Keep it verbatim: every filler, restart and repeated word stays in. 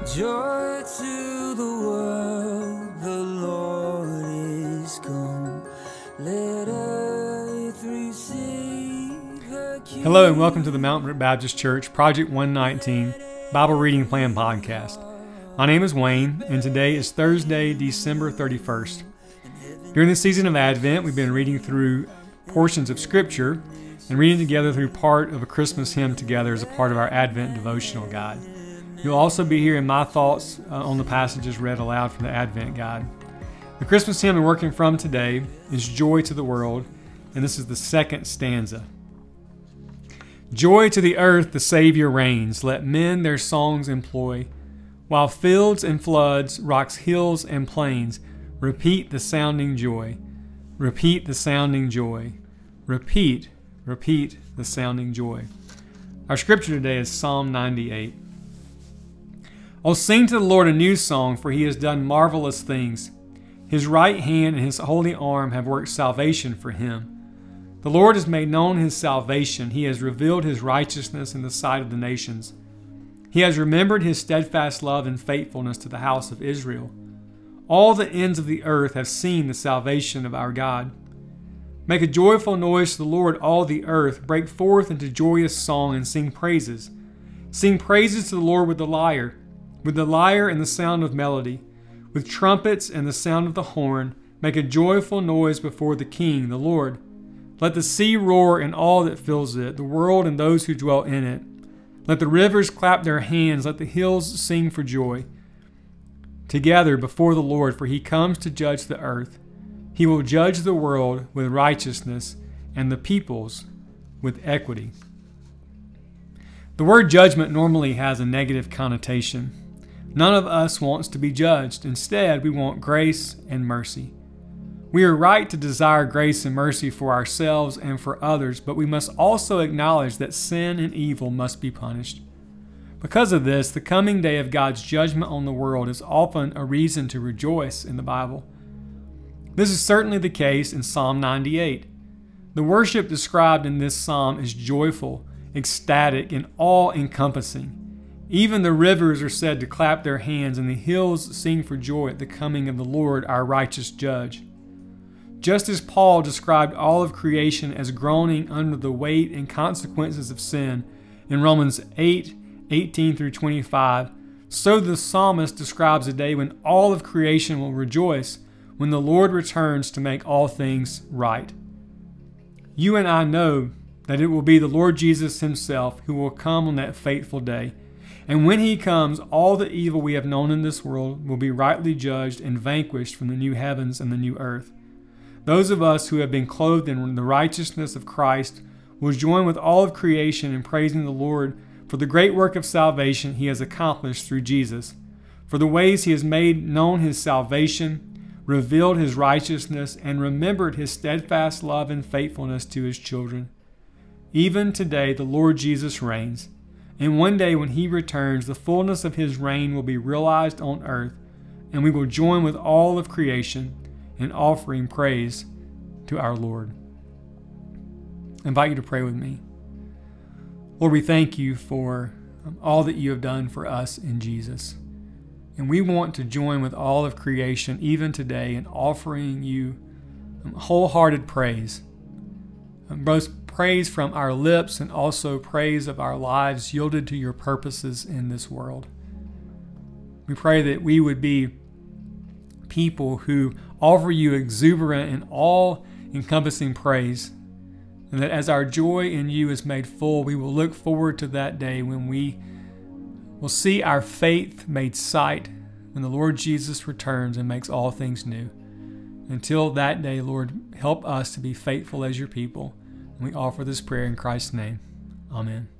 Joy to the world, the Lord is come. Let earth receive the King. Hello and welcome to the Mountain Brook Baptist Church Project one nineteen Bible Reading Plan Podcast. My name is Wayne, and today is Thursday, December thirty-first. During the season of Advent, we've been reading through portions of Scripture and reading together through part of a Christmas hymn together as a part of our Advent devotional guide. You'll also be hearing my thoughts uh, on the passages read aloud from the Advent guide. The Christmas hymn we're working from today is Joy to the World, and this is the second stanza. Joy to the earth the Savior reigns, let men their songs employ, while fields and floods, rocks, hills, and plains repeat the sounding joy, repeat the sounding joy, repeat, repeat the sounding joy. Our scripture today is Psalm ninety-eight. Oh, sing to the Lord a new song, for he has done marvelous things. His right hand and his holy arm have worked salvation for him. The Lord has made known his salvation. He has revealed his righteousness in the sight of the nations. He has remembered his steadfast love and faithfulness to the house of Israel. All the ends of the earth have seen the salvation of our God. Make a joyful noise to the Lord, all the earth. Break forth into joyous song and sing praises. Sing praises to the Lord with the lyre, with the lyre and the sound of melody, with trumpets and the sound of the horn. Make a joyful noise before the King, the Lord. Let the sea roar and all that fills it, the world and those who dwell in it. Let the rivers clap their hands, let the hills sing for joy. Together before the Lord, for he comes to judge the earth. He will judge the world with righteousness and the peoples with equity. The word judgment normally has a negative connotation. None of us wants to be judged. Instead, we want grace and mercy. We are right to desire grace and mercy for ourselves and for others, but we must also acknowledge that sin and evil must be punished. Because of this, the coming day of God's judgment on the world is often a reason to rejoice in the Bible. This is certainly the case in Psalm ninety-eight. The worship described in this psalm is joyful, ecstatic, and all-encompassing. Even the rivers are said to clap their hands, and the hills sing for joy at the coming of the Lord, our righteous judge. Just as Paul described all of creation as groaning under the weight and consequences of sin in Romans eight, eighteen through twenty-five, so the psalmist describes a day when all of creation will rejoice when the Lord returns to make all things right. You and I know that it will be the Lord Jesus himself who will come on that fateful day. And when he comes, all the evil we have known in this world will be rightly judged and vanquished from the new heavens and the new earth. Those of us who have been clothed in the righteousness of Christ will join with all of creation in praising the Lord for the great work of salvation he has accomplished through Jesus, for the ways he has made known his salvation, revealed his righteousness, and remembered his steadfast love and faithfulness to his children. Even today, the Lord Jesus reigns. And one day when he returns, the fullness of his reign will be realized on earth, and we will join with all of creation in offering praise to our Lord. I invite you to pray with me. Lord, we thank you for all that you have done for us in Jesus. And we want to join with all of creation, even today, in offering you wholehearted praise. Both praise from our lips and also praise of our lives yielded to your purposes in this world. We pray that we would be people who offer you exuberant and all-encompassing praise, and that as our joy in you is made full, we will look forward to that day when we will see our faith made sight when the Lord Jesus returns and makes all things new. Until that day, Lord, help us to be faithful as your people. And we offer this prayer in Christ's name. Amen.